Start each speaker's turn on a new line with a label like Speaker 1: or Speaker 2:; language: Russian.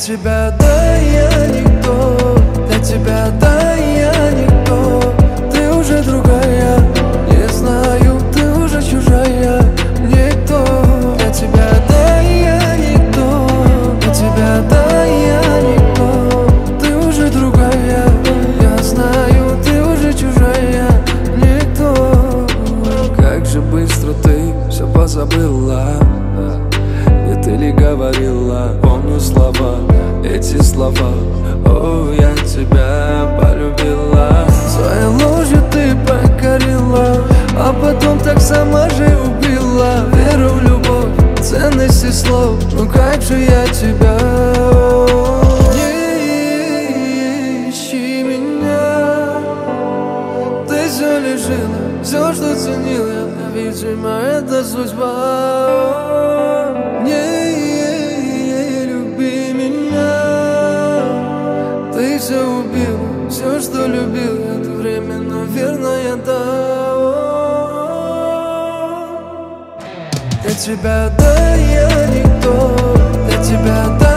Speaker 1: тебя, да, я никто. Для тебя, да, я никто. Ты уже другая, не знаю, ты уже чужая. Никто. Для тебя, да, я никто. Для тебя, да, я никто. Ты уже другая, я знаю, ты уже чужая. Никто. Как же быстро ты все позабыла. Где ты ли говорила, помню слова, эти слова. О, я тебя полюбила. Своей ложью ты покорила, а потом так сама же убила. Веру в любовь, ценности слов. Ну как же я тебя. Не ищи меня. Ты все лишила, все, что ценил я. Видимо, это судьба. Не люби меня. Ты все убил, все, что любил. Это время, наверное, да. Для тебя, да, я никто. Для тебя, да.